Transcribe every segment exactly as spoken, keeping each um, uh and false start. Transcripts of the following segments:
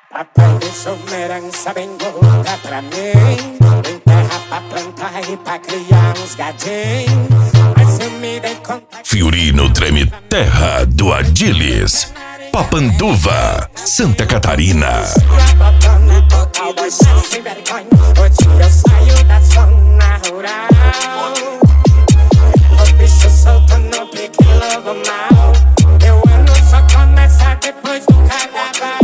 Papai deixou uma herança bem gorda pra mim. Tem terra pra plantar e pra criar uns gadinhos. Mas eu me dei conta. Fiorino treme terra do Adilis. Papanduva, Santa Catarina. Sem vergonha, hoje eu saio da zona rural. O bicho solto no pique logo mal. Meu ano só começa depois do carnaval.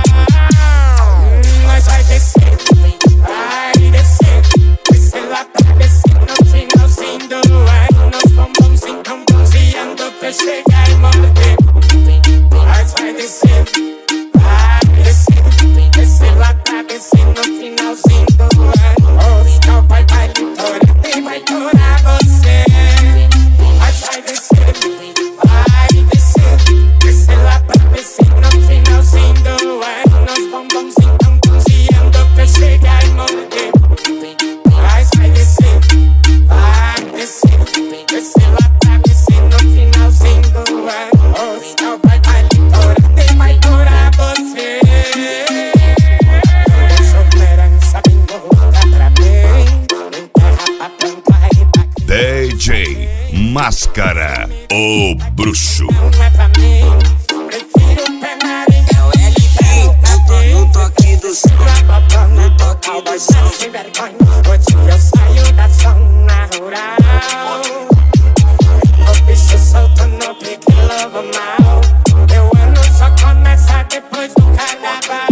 Nós vai descer, vai descer. Descer lá pra descer no finalzinho do ano. Nos bombonzinhos tão bronzeando pra chegar e morder. Nós vai descer, vai descer. Descer lá pra descer no finalzinho do ano. O sol vai, vai litorar e vai torar você. Nós vai descer, vai descer. Descer lá pra descer no finalzinho do ano. Nos bombonzinhos tão bronzeando pra chegar e morder. Nós vai descer, vai descer. Descer lá pra descer no finalzinho do ano. O sol vai, vai litorar e vai torar você. D J Máscara, o bruxo. Não é pra mim, prefiro pé na areia. É o L G, no toque do som, no toque do som. Sem vergonha, hoje eu saio da zona rural. O bicho solto no pique logo mal. Meu ano só começa depois do carnaval.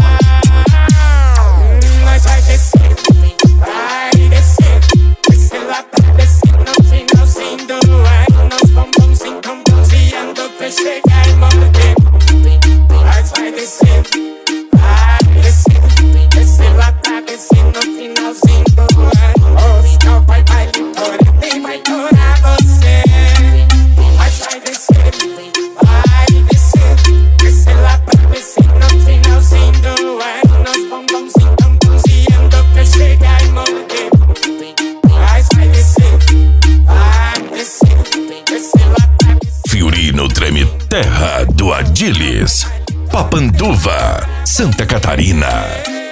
Nós vai descer, vai descer. Descer lá pra descer no finalzinho do ano. Nos bombonzinhos tão bronzeando pra chegar e morder. Nós vai descer, vai descer. Descer lá pra descer no finalzinho do ano. O sol vai, vai litorar e vai torar você. Nós vai descer, vai descer. Descer lá pra descer no finalzinho do ano. Nos bombonzinhos tão bronzeando pra chegar e morder. Nós vai descer, vai descer. Descer lá pra descer. Fiorino treme terra do Adilis. Papanduva, Santa Catarina.